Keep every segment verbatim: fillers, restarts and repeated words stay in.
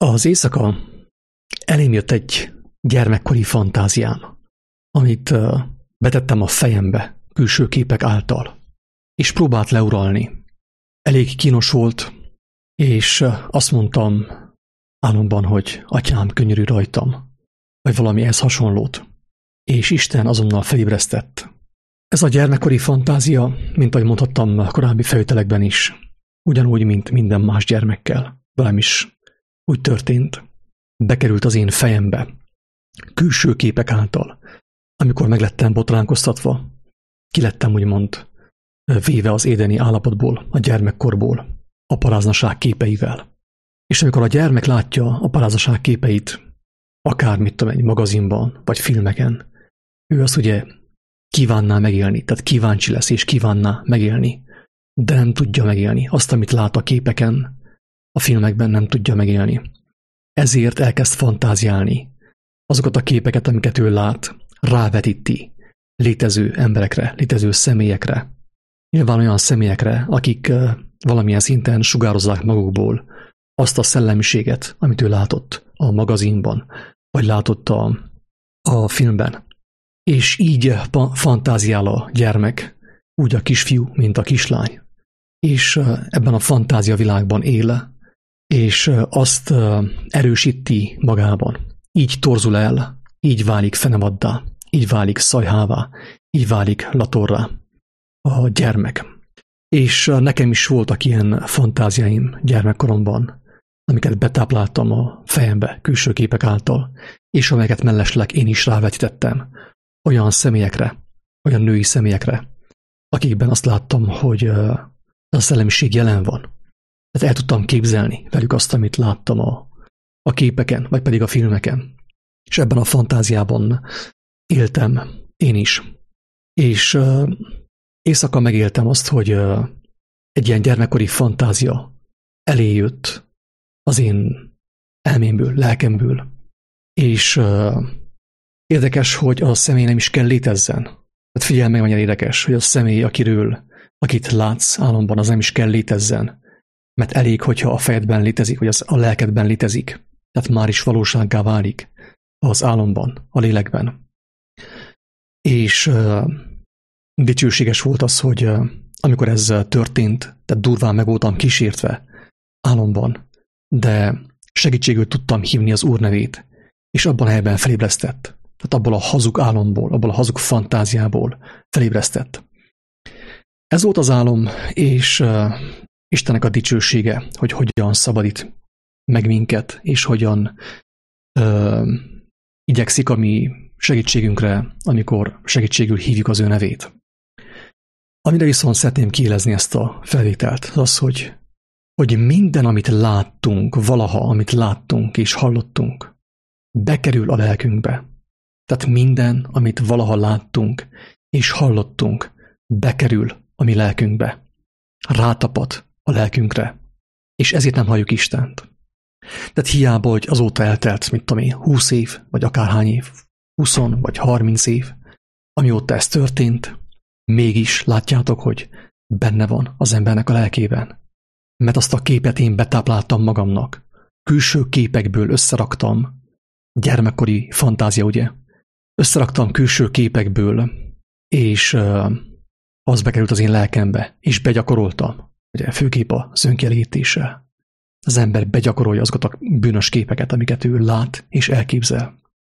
Az éjszaka elém jött egy gyermekkori fantáziám, amit betettem a fejembe külső képek által, és próbált leuralni. Elég kínos volt, és azt mondtam álomban, hogy atyám, könyörülj rajtam, vagy valami ehhez hasonlót, és Isten azonnal felébresztett. Ez a gyermekkori fantázia, mint ahogy mondhattam a korábbi felvételekben is, ugyanúgy, mint minden más gyermekkel, velem is úgy történt, bekerült az én fejembe, külső képek által. Amikor meglettem botránkoztatva, kilettem úgymond véve az édeni állapotból, a gyermekkorból, a paráznaság képeivel. És amikor a gyermek látja a paráznaság képeit, akár mit tudom, egy magazinban, vagy filmeken, ő azt ugye kívánná megélni, tehát kíváncsi lesz és kívánná megélni, de nem tudja megélni. Azt, amit lát a képeken, a filmekben nem tudja megélni. Ezért elkezd fantáziálni. Azokat a képeket, amiket ő lát, rávetíti létező emberekre, létező személyekre. Nyilván olyan személyekre, akik valamilyen szinten sugározzák magukból azt a szellemiséget, amit ő látott a magazinban, vagy látott a, a filmben. És így fantáziál a gyermek, úgy a kisfiú, mint a kislány. És ebben a fantázia világban él, és azt erősíti magában. Így torzul el, így válik fenevaddá, így válik szajhává, így válik latorrá a gyermek. És nekem is voltak ilyen fantáziáim gyermekkoromban, amiket betápláltam a fejembe külső képek által, és amelyeket mellesleg én is rávetítettem olyan személyekre, olyan női személyekre, akikben azt láttam, hogy a szellemiség jelen van. Tehát el tudtam képzelni velük azt, amit láttam a, a képeken, vagy pedig a filmeken. És ebben a fantáziában éltem én is. És uh, éjszaka megéltem azt, hogy uh, egy ilyen gyermekkori fantázia elé jött az én elmémből, lelkemből. És uh, érdekes, hogy az a személy nem is kell létezzen. Tehát figyelj meg, mennyire érdekes, hogy az a személy, akiről, akit látsz álomban, az nem is kell létezzen. Mert elég, hogyha a fejedben létezik, vagy az a lelkedben létezik. Tehát már is valósággá válik az álomban, a lélekben. És uh, dicsőséges volt az, hogy uh, amikor ez történt, tehát durván meg voltam kísértve álomban, de segítségül tudtam hívni az Úr nevét, és abban a helyben felébresztett. Tehát abból a hazug álomból, abból a hazug fantáziából felébresztett. Ez volt az álom, és uh, Istennek a dicsősége, hogy hogyan szabadít meg minket, és hogyan uh, igyekszik a mi segítségünkre, amikor segítségül hívjuk az ő nevét. Amire viszont szeretném kiélezni ezt a felvételt, az az, hogy, hogy minden, amit láttunk, valaha, amit láttunk és hallottunk, bekerül a lelkünkbe. Tehát minden, amit valaha láttunk és hallottunk, bekerül a mi lelkünkbe. Rátapad a lelkünkre, és ezért nem halljuk Istent. Tehát hiába, hogy azóta eltelt, mit tudom én, húsz év, vagy akárhány év, húsz vagy harminc év, amióta ez történt, mégis látjátok, hogy benne van az embernek a lelkében. Mert azt a képet én betápláltam magamnak. Külső képekből összeraktam, gyermekkori fantázia, ugye? Összeraktam külső képekből, és uh, az bekerült az én lelkembe, és begyakoroltam. Ugye főképp az önkielégítéssel. Az ember begyakorolja azokat a bűnös képeket, amiket ő lát és elképzel.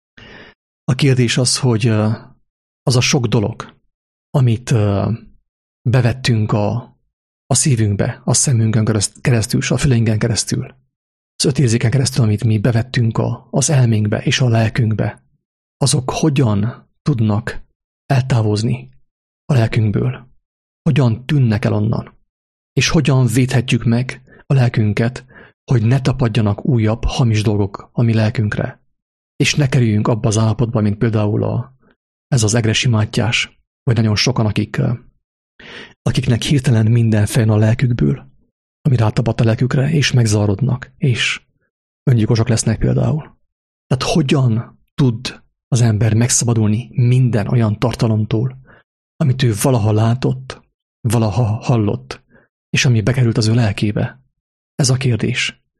A kérdés az, hogy az a sok dolog, amit bevettünk a, a szívünkbe, a szemünkön keresztül, és a füleinken keresztül, az öt érzéken keresztül, amit mi bevettünk a, az elménkbe és a lelkünkbe, azok hogyan tudnak eltávozni a lelkünkből? Hogyan tűnnek el onnan? És hogyan védhetjük meg a lelkünket, hogy ne tapadjanak újabb hamis dolgok a mi lelkünkre, és ne kerüljünk abba az állapotba, mint például a, ez az Egressy Mátyás, vagy nagyon sokan, akik, akiknek hirtelen minden fejön a lelkükből, ami rátapadt a lelkükre, és megzavarodnak, és öngyilkosok lesznek például. Tehát hogyan tud az ember megszabadulni minden olyan tartalomtól, amit ő valaha látott, valaha hallott, és ami bekerült az ő lelkébe? Ez a kérdés.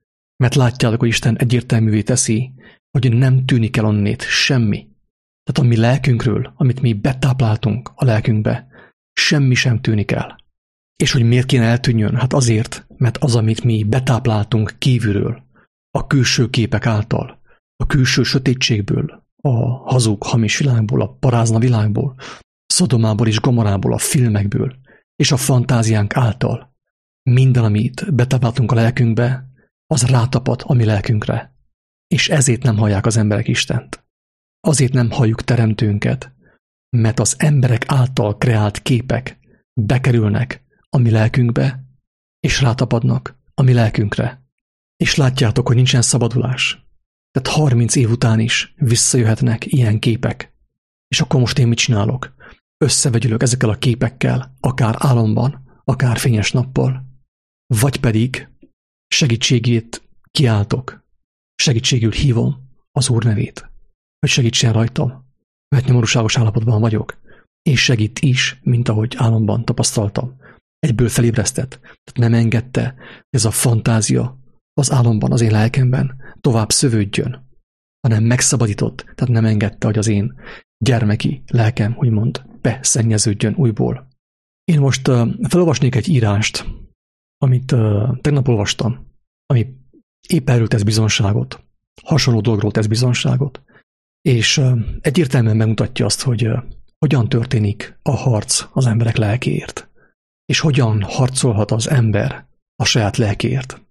Mert látjátok, hogy Isten egyértelművé teszi, hogy nem tűnik el onnét semmi. Tehát a mi lelkünkről, amit mi betápláltunk a lelkünkbe, semmi sem tűnik el. És hogy miért kéne eltűnjön? Hát azért, mert az, amit mi betápláltunk kívülről, a külső képek által, a külső sötétségből, a hazug, hamis világból, a parázna világból, Szodomából és Gomorából, a filmekből, és a fantáziánk által, minden, amit betápláltunk a lelkünkbe, az rátapad a mi lelkünkre. És ezért nem hallják az emberek Istent. Azért nem halljuk teremtőnket, mert az emberek által kreált képek bekerülnek a mi lelkünkbe, és rátapadnak a mi lelkünkre. És látjátok, hogy nincsen szabadulás. Tehát harminc év után is visszajöhetnek ilyen képek. És akkor most én mit csinálok? Összevegyülök ezekkel a képekkel, akár álomban, akár fényes nappal, vagy pedig segítségét kiáltok, segítségül hívom az Úr nevét, hogy segítsen rajtam, mert nyomorúságos állapotban vagyok, és segít is, mint ahogy álomban tapasztaltam. Egyből felébresztett, tehát nem engedte, hogy ez a fantázia az álomban, az én lelkemben tovább szövődjön, hanem megszabadított, tehát nem engedte, hogy az én gyermeki lelkem, úgymond, beszennyeződjön újból. Én most uh, felolvasnék egy írást, amit uh, tegnap olvastam, ami épp erről tesz bizonságot, hasonló dologról tesz bizonságot, és uh, egyértelműen megmutatja azt, hogy uh, hogyan történik a harc az emberek lelkéért, és hogyan harcolhat az ember a saját lelkéért.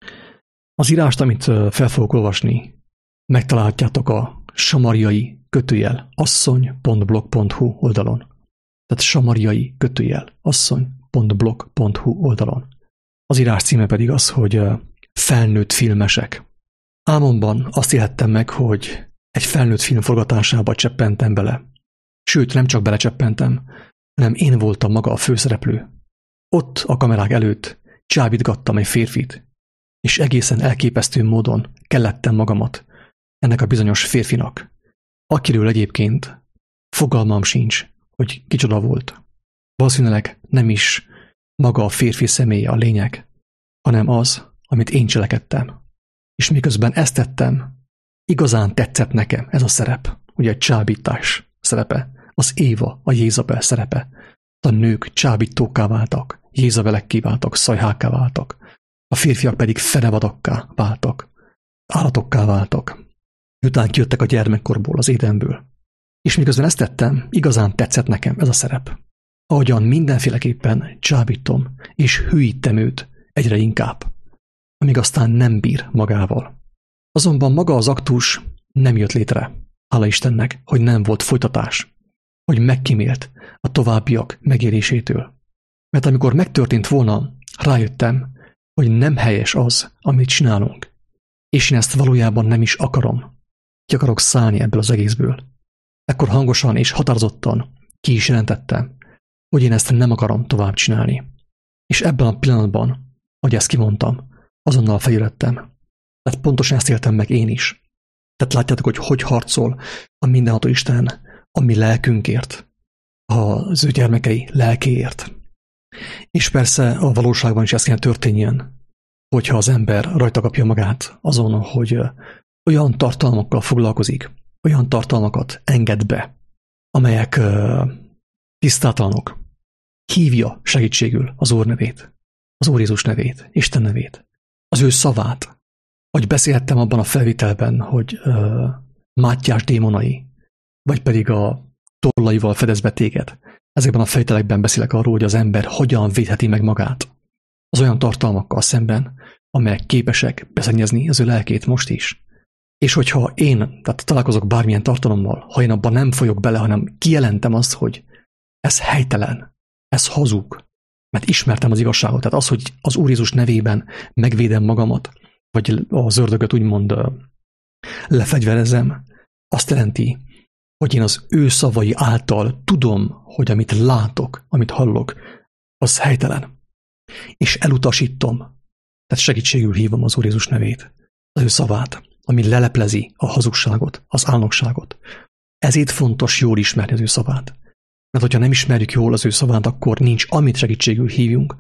Az írást, amit uh, fel fogok olvasni, megtalálhatjátok a samariai kötőjel asszony pont blog pont hu oldalon. Tehát samariai kötőjel asszony pont blog pont hu oldalon. Az írás címe pedig az, hogy felnőtt filmesek. Álmomban azt élhettem meg, hogy egy felnőtt film forgatásába cseppentem bele. Sőt, nem csak belecseppentem, hanem én voltam maga a főszereplő. Ott a kamerák előtt csábítgattam egy férfit, és egészen elképesztő módon kellettem magamat ennek a bizonyos férfinak, akiről egyébként fogalmam sincs, hogy kicsoda volt. Valószínűleg nem is maga a férfi személye a lényeg, hanem az, amit én cselekedtem. És miközben ezt tettem, igazán tetszett nekem ez a szerep, ugye egy csábítás szerepe, az Éva, a Jézabel szerepe. A nők csábítókká váltak, Jézabelekké váltak, szajhákká váltak, a férfiak pedig fenevadakká váltak, állatokká váltak. Miután kijöttek a gyermekkorból, az édenből. És miközben ezt tettem, igazán tetszett nekem ez a szerep. Ahogyan mindenféleképpen csábítom és hűítem őt egyre inkább, amíg aztán nem bír magával. Azonban maga az aktus nem jött létre, hála Istennek, hogy nem volt folytatás, hogy megkímélt a továbbiak megérésétől. Mert amikor megtörtént volna, rájöttem, hogy nem helyes az, amit csinálunk, és én ezt valójában nem is akarom. Ki akarok szállni ebből az egészből. Ekkor hangosan és határozottan ki is jelentettem, hogy én ezt nem akarom tovább csinálni. És ebben a pillanatban, ahogy ezt kimondtam, azonnal feljöttem. Tehát pontosan ezt éltem meg én is. Tehát látjátok, hogy hogy harcol a mindenható Isten a mi lelkünkért, az ő gyermekei lelkéért. És persze a valóságban is ez kell történjen, hogyha az ember rajta kapja magát azon, hogy olyan tartalmakkal foglalkozik, olyan tartalmakat enged be, amelyek uh, tisztátalanok. Hívja segítségül az Úr nevét, az Úr Jézus nevét, Isten nevét, az ő szavát. Ahogy beszélhettem abban a felvételben, hogy uh, Mátyás démonai, vagy pedig a tollaival fedez be téged. Ezekben a felvételekben beszélek arról, hogy az ember hogyan védheti meg magát az olyan tartalmakkal szemben, amelyek képesek beszennyezni az ő lelkét most is. És hogyha én, tehát találkozok bármilyen tartalommal, ha én abban nem folyok bele, hanem kijelentem azt, hogy ez helytelen, ez hazug, mert ismertem az igazságot. Tehát az, hogy az Úr Jézus nevében megvédem magamat, vagy az ördögöt úgymond lefegyverezem, azt jelenti, hogy én az ő szavai által tudom, hogy amit látok, amit hallok, az helytelen. És elutasítom, tehát segítségül hívom az Úr Jézus nevét, az ő szavát, ami leleplezi a hazugságot, az álnokságot. Ezért fontos jól ismerni az ő szavát. Mert hogyha nem ismerjük jól az ő szavát, akkor nincs, amit segítségül hívjunk,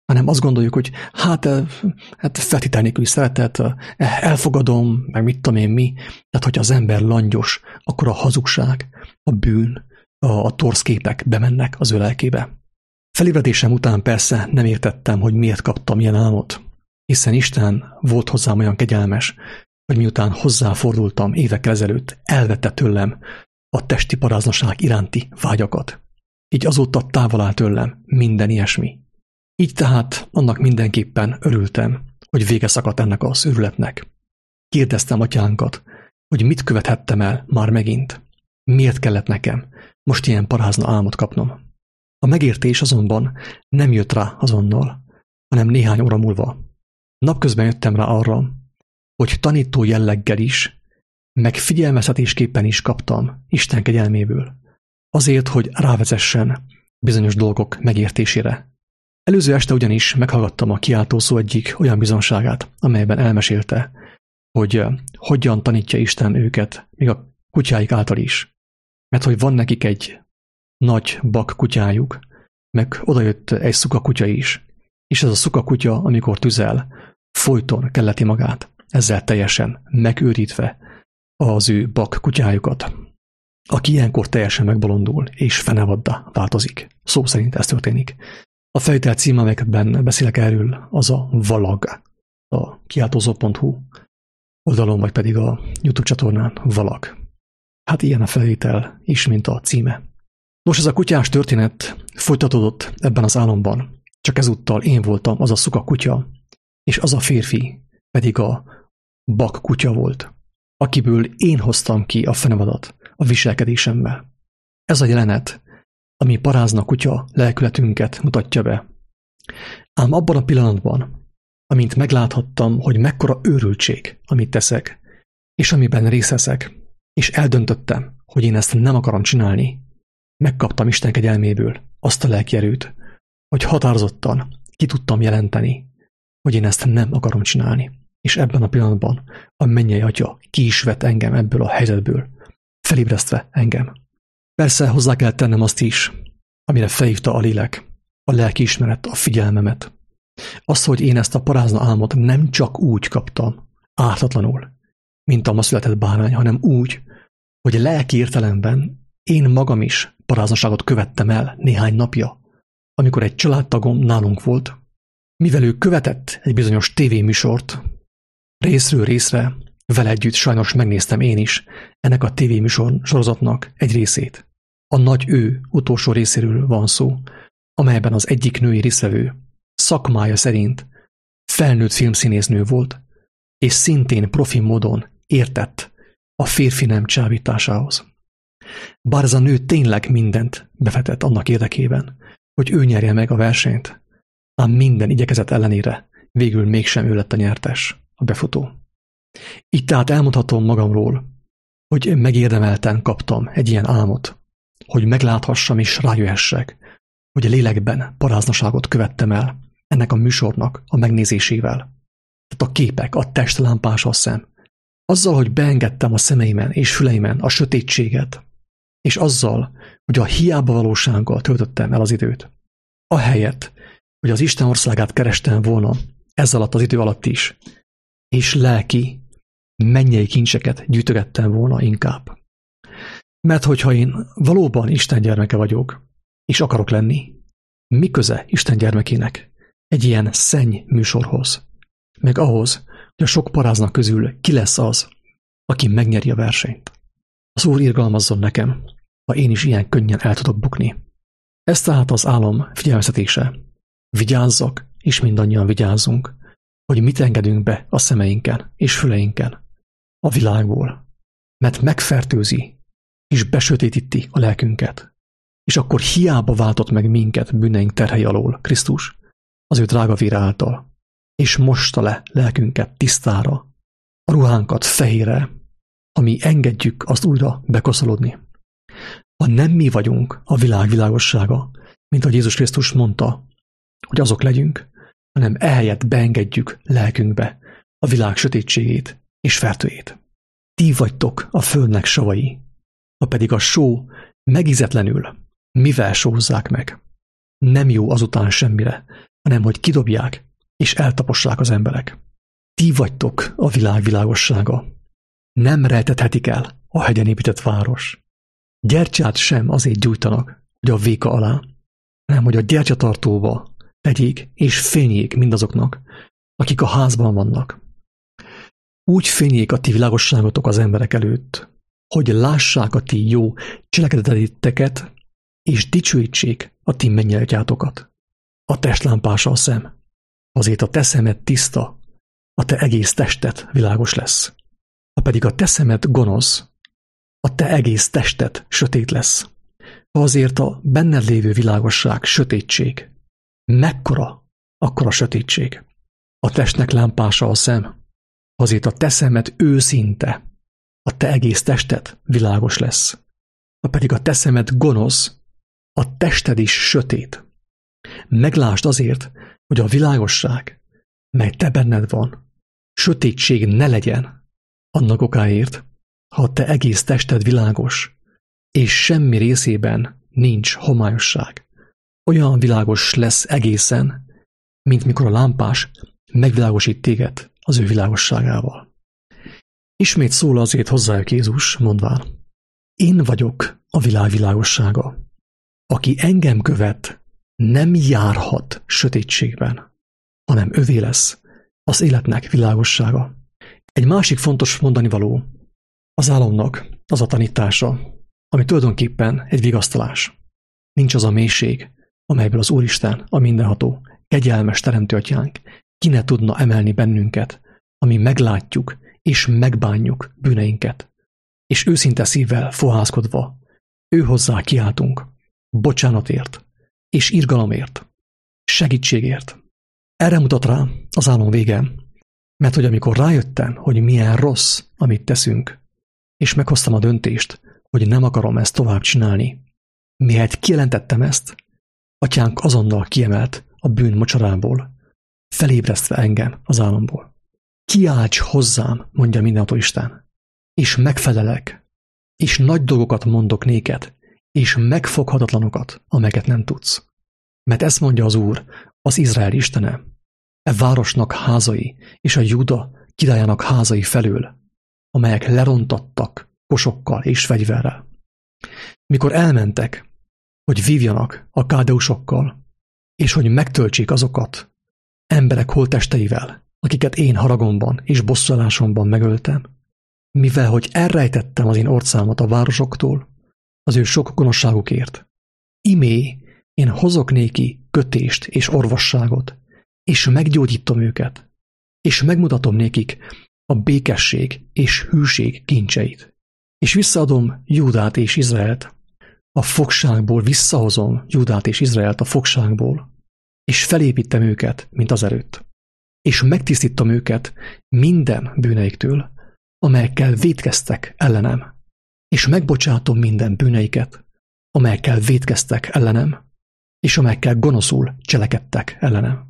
hanem azt gondoljuk, hogy hát, hát feltétel nélküli szeretet, elfogadom, meg mit tudom én mi. Tehát, hogyha az ember langyos, akkor a hazugság, a bűn, a, a torszképek bemennek az ő lelkébe. Felébredésem után persze nem értettem, hogy miért kaptam ilyen álmot, hiszen Isten volt hozzám olyan kegyelmes, hogy miután hozzáfordultam évekkel ezelőtt, elvette tőlem a testi paráznaság iránti vágyakat. Így azóta távol áll tőlem minden ilyesmi. Így tehát annak mindenképpen örültem, hogy vége szakadt ennek az őrületnek. Kérdeztem atyánkat, hogy mit követhettem el már megint. Miért kellett nekem most ilyen parázna álmot kapnom? A megértés azonban nem jött rá azonnal, hanem néhány óra múlva. Napközben jöttem rá arra, hogy tanító jelleggel is, meg figyelmeztetésképpen is kaptam Isten kegyelméből, azért, hogy rávezessen bizonyos dolgok megértésére. Előző este ugyanis meghallgattam a kiáltószó egyik olyan bizonságát, amelyben elmesélte, hogy hogyan tanítja Isten őket, még a kutyáik által is. Mert hogy van nekik egy nagy bak kutyájuk, meg odajött egy szuka kutya is, és ez a szuka kutya, amikor tüzel, folyton kelleti magát, ezzel teljesen megőrítve az ő bak kutyájukat, aki ilyenkor teljesen megbolondul, és fenevaddá változik. Szó szerint ez történik. A felvétel cím, amelyekben beszélek erről, az a Valag, a kiáltózó pont hu oldalon, vagy pedig a YouTube csatornán Valag. Hát ilyen a felvétel is, mint a címe. Nos, ez a kutyás történet folytatódott ebben az álomban, csak ezúttal én voltam az a szuka kutya, és az a férfi pedig a bak kutya volt, akiből én hoztam ki a fenevadat a viselkedésemmel. Ez a jelenet, ami parázna kutya lelkületünket mutatja be. Ám abban a pillanatban, amint megláthattam, hogy mekkora őrültség, amit teszek, és amiben részeszek, és eldöntöttem, hogy én ezt nem akarom csinálni, megkaptam Isten kegyelméből azt a lelki erőt, hogy határozottan ki tudtam jelenteni, hogy én ezt nem akarom csinálni. És ebben a pillanatban a mennyei Atya ki is vett engem ebből a helyzetből, felébresztve engem. Persze hozzá kell tennem azt is, amire felhívta a lélek, a lelkiismeret, a figyelmemet. Azt, hogy én ezt a parázna álmot nem csak úgy kaptam, ártatlanul, mint a ma született bárány, hanem úgy, hogy lelki értelemben én magam is paráznaságot követtem el néhány napja, amikor egy családtagom nálunk volt, mivel ő követett egy bizonyos tévéműsort, részről részre, vele együtt sajnos megnéztem én is ennek a tévéműsor sorozatnak egy részét. A Nagy Ő utolsó részéről van szó, amelyben az egyik női részvevő szakmája szerint felnőtt filmszínésznő volt, és szintén profi módon értett a férfi nem csábításához. Bár ez a nő tényleg mindent befektetett annak érdekében, hogy ő nyerje meg a versenyt, ám minden igyekezet ellenére végül mégsem ő lett a nyertes, a befutó. Így tehát elmondhatom magamról, hogy megérdemelten kaptam egy ilyen álmot, hogy megláthassam és rájöhessek, hogy a lélekben paráznaságot követtem el ennek a műsornak a megnézésével. Tehát a képek, a testlámpás a szem. Azzal, hogy beengedtem a szemeimen és füleimen a sötétséget, és azzal, hogy a hiába valósággal töltöttem el az időt. Ahelyett, hogy az Isten országát kerestem volna ez alatt az idő alatt is, és lelki, mennyei kincseket gyűjtögettem volna inkább. Mert hogyha én valóban Isten gyermeke vagyok, és akarok lenni, mi köze Isten gyermekének egy ilyen szenny műsorhoz, meg ahhoz, hogy a sok paráznak közül ki lesz az, aki megnyeri a versenyt. Az Úr irgalmazzon nekem, ha én is ilyen könnyen el tudok bukni. Ez tehát az álom figyelmeztetése. Vigyázzak, és mindannyian vigyázzunk, hogy mit engedünk be a szemeinken és füleinken a világból, mert megfertőzi és besötétíti a lelkünket, és akkor hiába váltott meg minket bűneink terhei alól Krisztus, az ő drága vére által, és mosta le lelkünket tisztára, a ruhánkat fehérre, ami engedjük azt újra bekoszolódni. Ha nem mi vagyunk a világ világossága, mint ahogy Jézus Krisztus mondta, hogy azok legyünk, hanem ehelyett beengedjük lelkünkbe a világ sötétségét és fertőjét. Ti vagytok a földnek savai, ha pedig a só megízetlenül, mivel sózzák meg. Nem jó azután semmire, hanem hogy kidobják és eltapossák az emberek. Ti vagytok a világ világossága. Nem rejtethetik el a hegyen épített város. Gyertyát sem azért gyújtanak, hogy a véka alá, hanem hogy a gyertyatartóba tegyék és fényjék mindazoknak, akik a házban vannak. Úgy fényjék a ti világosságotok az emberek előtt, hogy lássák a ti jó cselekedeteiteket, és dicsőítsék a ti mennyeltjátokat. A testlámpása a szem, azért a te szemed tiszta, a te egész tested világos lesz. Ha pedig a te szemed gonosz, a te egész tested sötét lesz. Ha azért a benned lévő világosság sötétség, mekkora, akkora sötétség. A testnek lámpása a szem, azért a te szemed őszinte, a te egész tested világos lesz. Ha pedig a te szemed gonosz, a tested is sötét. Meglásd azért, hogy a világosság, mely te benned van, sötétség ne legyen, annak okáért, ha a te egész tested világos, és semmi részében nincs homályosság. Olyan világos lesz egészen, mint mikor a lámpás megvilágosít téged az ő világosságával. Ismét szól azért hozzájuk Jézus, mondván: Én vagyok a világ világossága. Aki engem követ, nem járhat sötétségben, hanem övé lesz az életnek világossága. Egy másik fontos mondani való az álomnak az a tanítása, ami tulajdonképpen egy vigasztalás. Nincs az a mélység, amelyből az Úristen, a mindenható, kegyelmes teremtő atyánk ki ne tudna emelni bennünket, ami meglátjuk és megbánjuk bűneinket, és őszinte szívvel fohászkodva ő hozzá kiáltunk, bocsánatért és irgalomért, segítségért. Erre mutat rá az álom vége, mert hogy amikor rájöttem, hogy milyen rossz, amit teszünk, és meghoztam a döntést, hogy nem akarom ezt tovább csinálni, mihelyt kijelentettem ezt, atyánk azonnal kiemelt a bűn mocsarából, felébresztve engem az álomból. Kiálts hozzám, mondja mindenható Isten, és megfelelek, és nagy dolgokat mondok néked, és megfoghatatlanokat, amelyeket nem tudsz. Mert ezt mondja az Úr, az Izrael Istene, e városnak házai és a Júda királyának házai felől, amelyek lerontattak kosokkal és fegyverrel. Mikor elmentek, hogy vívjanak a kádeusokkal, és hogy megtöltsék azokat emberek holttesteivel, akiket én haragomban és bosszúállásomban megöltem, mivel hogy elrejtettem az én orcámat a városoktól, az ő sok gonoszságukért. Imé, én hozok néki kötést és orvosságot, és meggyógyítom őket, és megmutatom nékik a békesség és hűség kincseit. És visszaadom Júdát és Izraelt, a fogságból visszahozom Júdát és Izraelt a fogságból, és felépítem őket, mint azelőtt. És megtisztítom őket minden bűneiktől, amelyekkel vétkeztek ellenem, és megbocsátom minden bűneiket, amelyekkel vétkeztek ellenem, és amelyekkel gonoszul cselekedtek ellenem.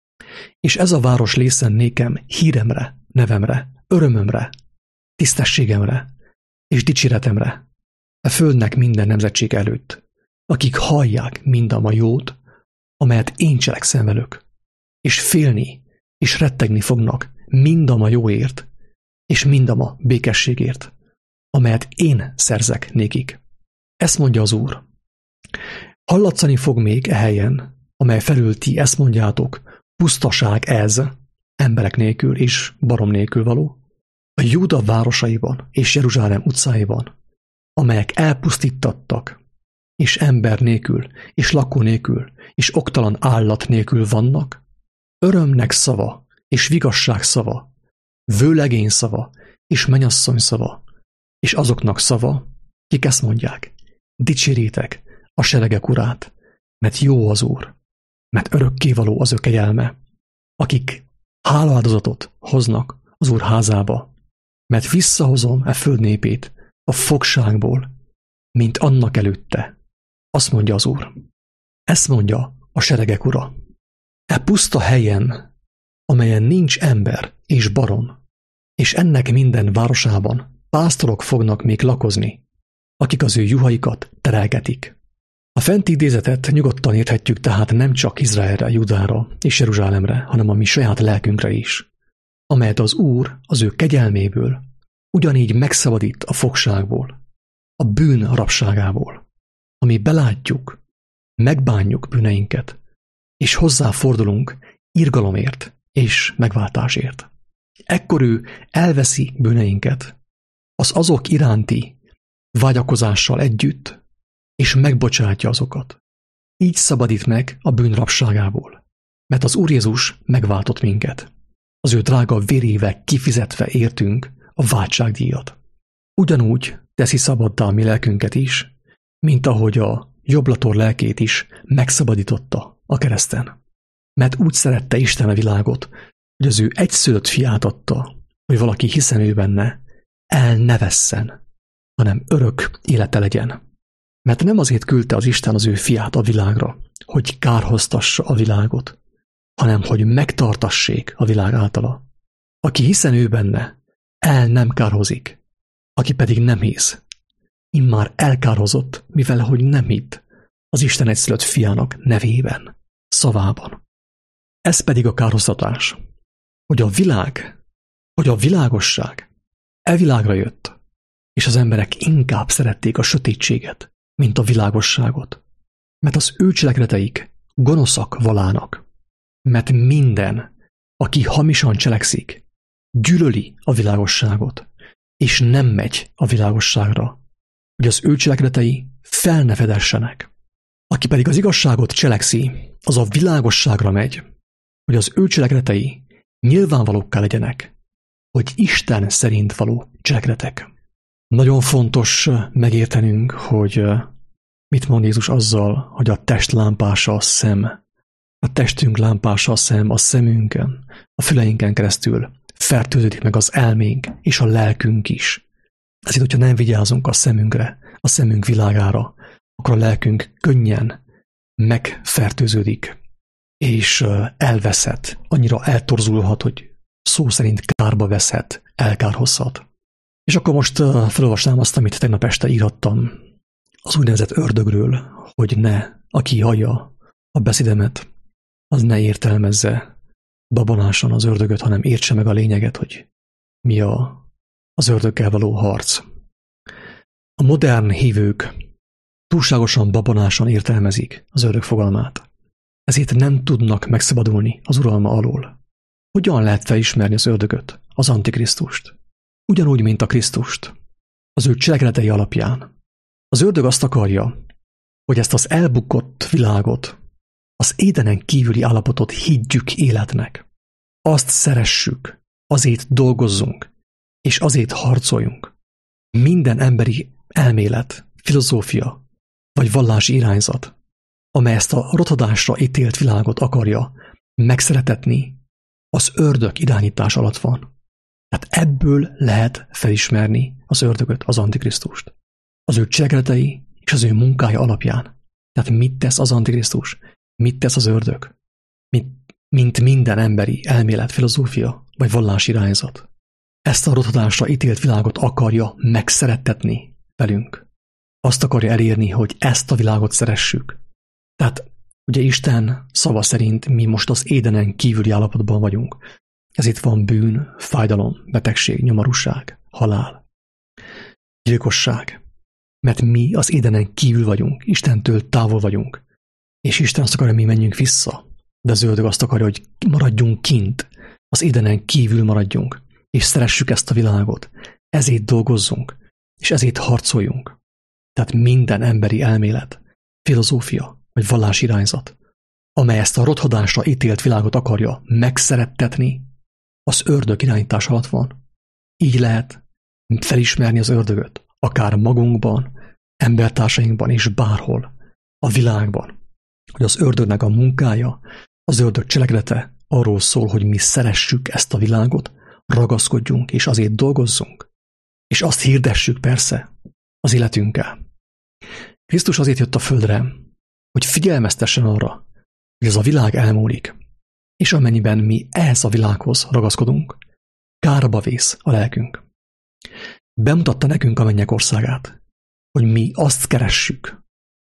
És ez a város lészen nékem híremre, nevemre, örömömre, tisztességemre és dicséretemre, a földnek minden nemzetség előtt, akik hallják mindam a jót, amelyet én cselekszem velük, és félni és rettegni fognak mindam a jóért, és mindam a békességért, amelyet én szerzek nékik. Ezt mondja az Úr. Hallatszani fog még e helyen, amely felül ti ezt mondjátok, pusztaság ez, emberek nélkül és barom nélkül való, a Júda városaiban és Jeruzsálem utcáiban, amelyek elpusztítattak, és ember nélkül, és lakó nélkül, és oktalan állat nélkül vannak, örömnek szava, és vigasság szava, vőlegény szava, és mennyasszony szava, és azoknak szava, kik ezt mondják, dicsérjétek a seregek urát, mert jó az Úr, mert örökkévaló az ő kegyelme, akik háláldozatot hoznak az Úr házába, mert visszahozom e föld népét a fogságból, mint annak előtte, azt mondja az Úr. Ezt mondja a seregek ura. E puszta helyen, amelyen nincs ember és barom, és ennek minden városában pásztorok fognak még lakozni, akik az ő juhaikat terelgetik. A fenti idézetet nyugodtan érthetjük tehát nem csak Izraelre, Judára és Jeruzsálemre, hanem a mi saját lelkünkre is, amelyet az Úr az ő kegyelméből ugyanígy megszabadít a fogságból, a bűn rabságából, ami belátjuk, megbánjuk bűneinket, és hozzáfordulunk irgalomért és megváltásért. Ekkor ő elveszi bűneinket az azok iránti vágyakozással együtt, és megbocsátja azokat. Így szabadít meg a bűn rabságából, mert az Úr Jézus megváltott minket. Az ő drága vérével kifizetve értünk a váltságdíjat. Ugyanúgy teszi szabaddá a mi lelkünket is, mint ahogy a jobblator lelkét is megszabadította a kereszten. Mert úgy szerette Isten a világot, hogy az ő egyszülött fiát adta, hogy valaki hiszen ő benne, el ne vesszen, hanem örök élete legyen. Mert nem azért küldte az Isten az ő fiát a világra, hogy kárhoztassa a világot, hanem hogy megtartassék a világ általa. Aki hiszen ő benne, el nem kárhozik, aki pedig nem hisz, immár elkárhozott, mivel hogy nem hitt az Isten egyszülött fiának nevében, szavában. Ez pedig a kárhoztatás, hogy a világ, hogy a világosság e világra jött, és az emberek inkább szerették a sötétséget, mint a világosságot, mert az ő cselekedeteik gonoszak valának, mert minden, aki hamisan cselekszik, gyűlöli a világosságot, és nem megy a világosságra, hogy az ő cselekedetei fel ne fedessenek. Aki pedig az igazságot cselekszi, az a világosságra megy, hogy az ő cselekedetei nyilvánvalókká legyenek, hogy Isten szerint való cselekedetek. Nagyon fontos megértenünk, hogy mit mond Jézus azzal, hogy a test lámpása a szem. A testünk lámpása a szem, a szemünkön, a füleinken keresztül fertőződik meg az elménk és a lelkünk is. Ezért, hogyha nem vigyázunk a szemünkre, a szemünk világára, akkor a lelkünk könnyen megfertőződik, és elveszhet, annyira eltorzulhat, hogy szó szerint kárba veszhet, elkárhozhat. És akkor most felolvasnám azt, amit tegnap este írhattam az úgynevezett ördögről, hogy ne, aki hallja a beszédemet, az ne értelmezze babonásan az ördögöt, hanem értse meg a lényeget, hogy mi a, az ördöggel való harc. A modern hívők túlságosan babonásan értelmezik az ördög fogalmát, ezért nem tudnak megszabadulni az uralma alól. Hogyan lehet felismerni az ördögöt, az Antikrisztust? Ugyanúgy, mint a Krisztust, az ő cselekedetei alapján. Az ördög azt akarja, hogy ezt az elbukott világot, az édenen kívüli állapotot higgyük életnek. Azt szeressük, azért dolgozzunk, és azért harcoljunk. Minden emberi elmélet, filozófia vagy vallási irányzat, amely ezt a rothadásra ítélt világot akarja megszeretetni, az ördög irányítás alatt van. Tehát ebből lehet felismerni az ördögöt, az Antikrisztust. Az ő cselekedetei és az ő munkája alapján. Tehát mit tesz az Antikrisztus? Mit tesz az ördög? Mint, mint minden emberi elmélet, filozófia vagy vallási irányzat. Ezt a rothadásra ítélt világot akarja megszerettetni velünk. Azt akarja elérni, hogy ezt a világot szeressük. Tehát ugye Isten szava szerint mi most az édenen kívüli állapotban vagyunk. Ez itt van bűn, fájdalom, betegség, nyomorúság, halál, gyilkosság. Mert mi az édenen kívül vagyunk, Istentől távol vagyunk. És Isten azt akarja, mi menjünk vissza. De az ördög azt akarja, hogy maradjunk kint, az édenen kívül maradjunk, és szeressük ezt a világot. Ezért dolgozzunk, és ezért harcoljunk. Tehát minden emberi elmélet, filozófia vagy vallási irányzat, amely ezt a rothadásra ítélt világot akarja megszerettetni, az ördög irányítás alatt van. Így lehet felismerni az ördögöt, akár magunkban, embertársainkban és bárhol, a világban. Hogy az ördögnek a munkája, az ördög cselekedete arról szól, hogy mi szeressük ezt a világot, ragaszkodjunk és azért dolgozzunk, és azt hirdessük persze az életünkkel. Krisztus azért jött a földre, hogy figyelmeztessen arra, hogy ez a világ elmúlik, és amennyiben mi ehhez a világhoz ragaszkodunk, kárba vész a lelkünk. Bemutatta nekünk a mennyek országát, hogy mi azt keressük,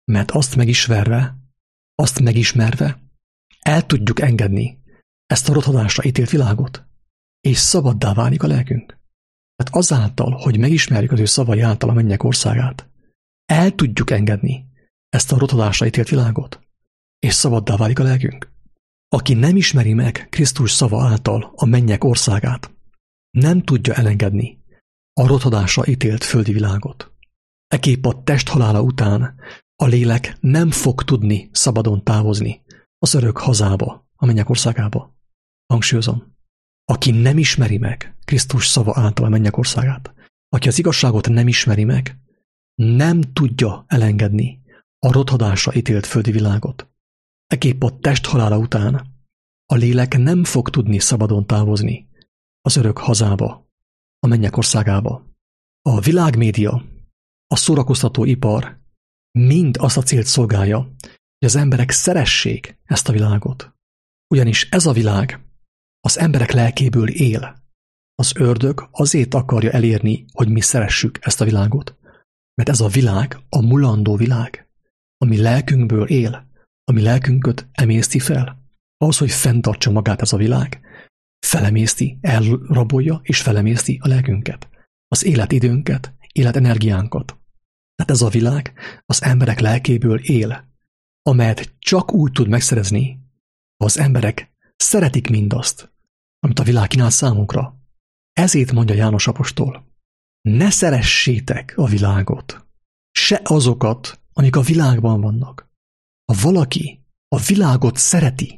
mert azt megismerve, azt megismerve el tudjuk engedni ezt a rothadásra ítélt világot, és szabaddá válik a lelkünk. Tehát azáltal, hogy megismerjük az ő szavai által a mennyek országát, el tudjuk engedni ezt a rothadásra ítélt világot, és szabaddá válik a lelkünk. Aki nem ismeri meg Krisztus szava által a mennyek országát, nem tudja elengedni a rothadásra ítélt földi világot. Ekképp a test halála után a lélek nem fog tudni szabadon távozni az örök hazába, a mennyek országába. Hangsúlyozom, aki nem ismeri meg Krisztus szava által a mennyek országát, aki az igazságot nem ismeri meg, nem tudja elengedni a rothadásra ítélt földi világot. Ekképp a test halála után a lélek nem fog tudni szabadon távozni az örök hazába, a mennyek országába. A világmédia, a szórakoztató ipar mind azt a célt szolgálja, hogy az emberek szeressék ezt a világot. Ugyanis ez a világ az emberek lelkéből él. Az ördög azért akarja elérni, hogy mi szeressük ezt a világot, mert ez a világ a mulandó világ, ami lelkünkből él, ami lelkünket emészti fel. Ahhoz, hogy fenntartsa magát ez a világ, felemészti, elrabolja és felemészti a lelkünket, az életidőnket, életenergiánkat. Tehát ez a világ az emberek lelkéből él, amelyet csak úgy tud megszerezni, ha az emberek szeretik mindazt, amit a világ kínál számunkra. Ezért mondja János apostol, ne szeressétek a világot, se azokat, amik a világban vannak. Ha valaki a világot szereti,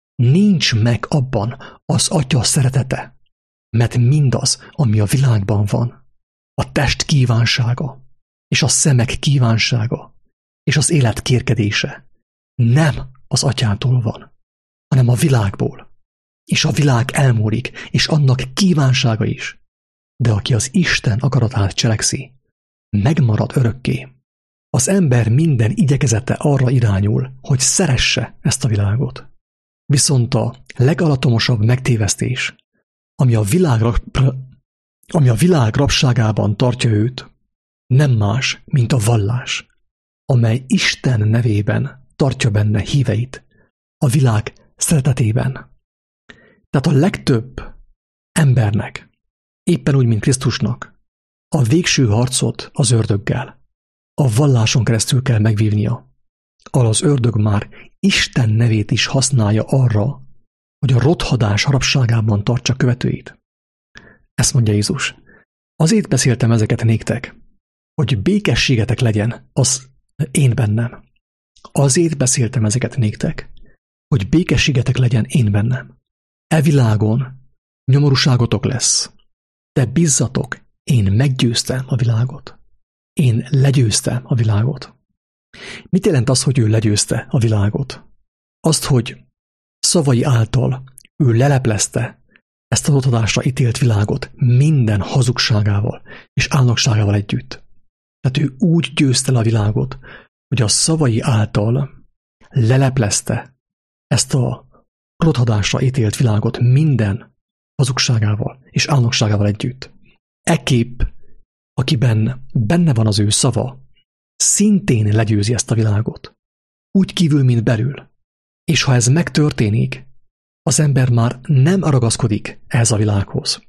nincs meg abban az Atya szeretete, mert mindaz, ami a világban van, a test kívánsága, és a szemek kívánsága, és az élet kérkedése nem az Atyától van, hanem a világból. És a világ elmúlik, és annak kívánsága is. De aki az Isten akaratát cselekszi, megmarad örökké. Az ember minden igyekezete arra irányul, hogy szeresse ezt a világot. Viszont a legalatomosabb megtévesztés, ami a világ, ami a világ rabságában tartja őt, nem más, mint a vallás, amely Isten nevében tartja benne híveit a világ szeretetében. Tehát a legtöbb embernek, éppen úgy, mint Krisztusnak, a végső harcot az ördöggel, a valláson keresztül kell megvívnia, ahol az ördög már Isten nevét is használja arra, hogy a rothadás rabságában tartsa követőit. Ezt mondja Jézus. Azért beszéltem ezeket néktek, hogy békességetek legyen az én bennem. Azért beszéltem ezeket néktek, hogy békességetek legyen én bennem. E világon nyomorúságotok lesz, de bízzatok, én meggyőztem a világot. Én legyőztem a világot. Mit jelent az, hogy ő legyőzte a világot? Azt, hogy szavai által ő leleplezte ezt az rothadásra ítélt világot minden hazugságával és álnokságával együtt. Tehát ő úgy győzte le a világot, hogy a szavai által leleplezte ezt a rothadásra ítélt világot minden hazugságával és álnokságával együtt. Ekképp, akiben benne van az ő szava, szintén legyőzi ezt a világot. Úgy kívül, mint belül. És ha ez megtörténik, az ember már nem ragaszkodik ehhez a világhoz.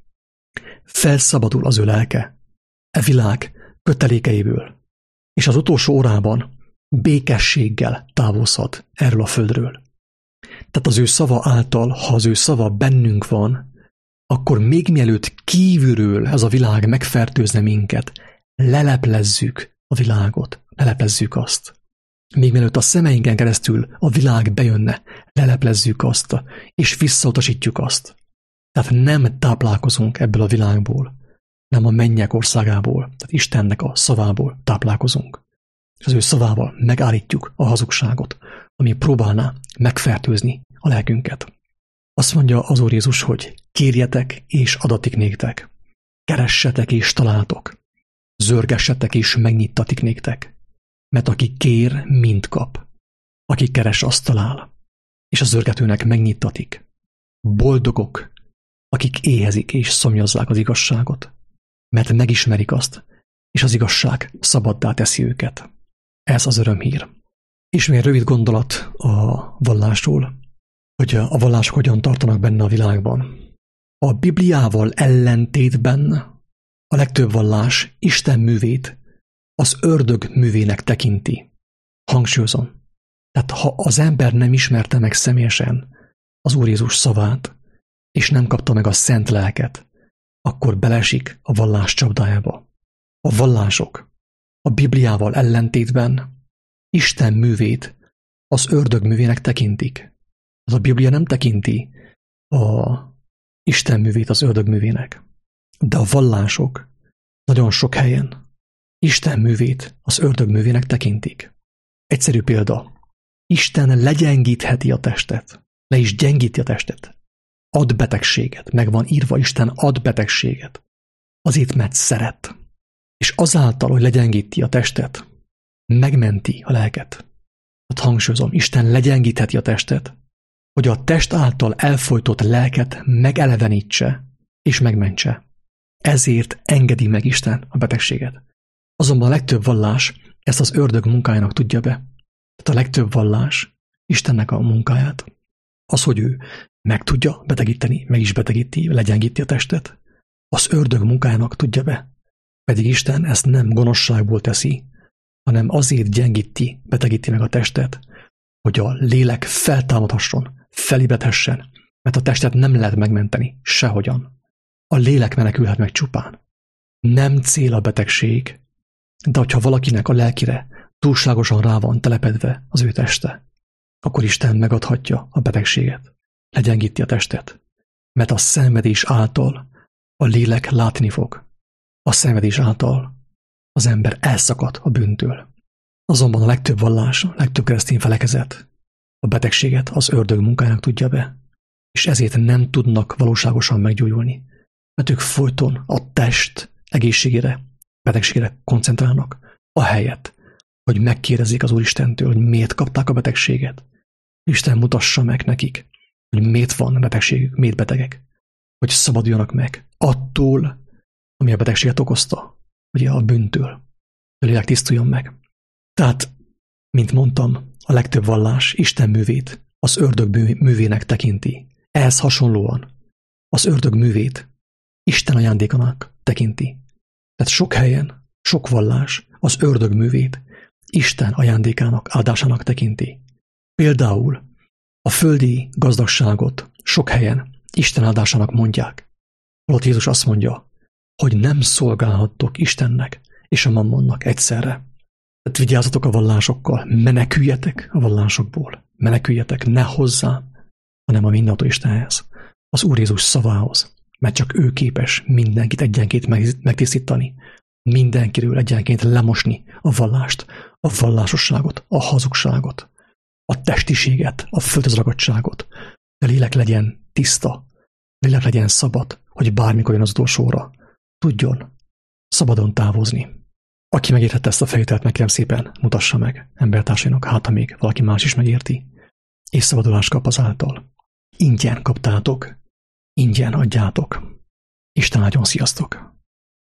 Felszabadul az ő lelke, e világ kötelékeiből, és az utolsó órában békességgel távozhat erről a földről. Tehát az ő szava által, ha az ő szava bennünk van, akkor még mielőtt kívülről ez a világ megfertőzne minket, leleplezzük a világot, leleplezzük azt. Még mielőtt a szemeinken keresztül a világ bejönne, leleplezzük azt, és visszautasítjuk azt. Tehát nem táplálkozunk ebből a világból, nem a mennyek országából, tehát Istennek a szavából táplálkozunk. És az ő szavával megállítjuk a hazugságot, ami próbálná megfertőzni a lelkünket. Azt mondja az Úr Jézus, hogy kérjetek és adatik néktek, keressetek és találtok, zörgessetek és megnyittatik néktek, mert aki kér, mind kap, aki keres, azt talál, és a zörgetőnek megnyittatik. Boldogok, akik éhezik és szomjazzák az igazságot, mert megismerik azt, és az igazság szabaddá teszi őket. Ez az örömhír. És még egy rövid gondolat a vallásról, hogy a vallások hogyan tartanak benne a világban. A Bibliával ellentétben a legtöbb vallás Isten művét az ördög művének tekinti. Hangsúlyozom. Tehát ha az ember nem ismerte meg személyesen az Úr Jézus szavát, és nem kapta meg a szent lelket, akkor belesik a vallás csapdájába. A vallások a Bibliával ellentétben Isten művét az ördög művének tekintik. Az a Biblia nem tekinti a Isten művét az ördög művének. De a vallások nagyon sok helyen Isten művét az ördög művének tekintik. Egyszerű példa. Isten legyengítheti a testet. Le is gyengíti a testet. Ad betegséget. Meg van írva, Isten ad betegséget. Azért, mert szeret. És azáltal, hogy legyengíti a testet, megmenti a lelket. Tehát hangsúlyozom, Isten legyengítheti a testet, hogy a test által elfojtott lelket megelevenítse és megmentse. Ezért engedi meg Isten a betegséget. Azonban a legtöbb vallás ezt az ördög munkájának tudja be. Tehát a legtöbb vallás Istennek a munkáját. Az, hogy ő meg tudja betegíteni, meg is betegíti, legyengíti a testet, az ördög munkájának tudja be. Pedig Isten ezt nem gonoszságból teszi, hanem azért gyengíti, betegíti meg a testet, hogy a lélek feltámadhasson, felébredhessen, mert a testet nem lehet megmenteni sehogyan. A lélek menekülhet meg csupán. Nem cél a betegség, de hogyha valakinek a lelkire túlságosan rá van telepedve az ő teste, akkor Isten megadhatja a betegséget, legyengíti a testet, mert a szenvedés által a lélek látni fog. A szenvedés által az ember elszakad a bűntől. Azonban a legtöbb vallás, a legtöbb keresztény felekezet a betegséget az ördög munkájának tudja be, és ezért nem tudnak valóságosan meggyógyulni, mert ők folyton a test egészségére, betegségére koncentrálnak, ahelyett, hogy megkérdezik az Úristentől, hogy miért kapták a betegséget. Isten mutassa meg nekik, hogy miért van a betegségük, miért betegek, hogy szabaduljanak meg attól, ami a betegséget okozta, ugye a bűntől, a lélek tisztuljon meg. Tehát, mint mondtam, a legtöbb vallás Isten művét az ördög művének tekinti. Ehhez hasonlóan az ördög művét Isten ajándékának tekinti. Tehát sok helyen, sok vallás az ördög művét Isten ajándékának, áldásának tekinti. Például a földi gazdagságot sok helyen Isten áldásának mondják. Holott Jézus azt mondja, hogy nem szolgálhattok Istennek és a mammonnak egyszerre. Tehát vigyázzatok a vallásokkal, meneküljetek a vallásokból, meneküljetek ne hozzám, hanem a mindenható Istenhez, az Úr Jézus szavához, mert csak ő képes mindenkit egyenként megtisztítani, mindenkiről egyenként lemosni a vallást, a vallásosságot, a hazugságot, a testiséget, a földhözragadtságot. A lélek legyen tiszta, a lélek legyen szabad, hogy bármikor jön az utolsóra, tudjon szabadon távozni. Aki megértette ezt a felvételt, meg kérem szépen mutassa meg embertársainak, hát ha még valaki más is megérti, és szabadulást kap azáltal. Ingyen kaptátok, ingyen adjátok. Isten áldjon, sziasztok!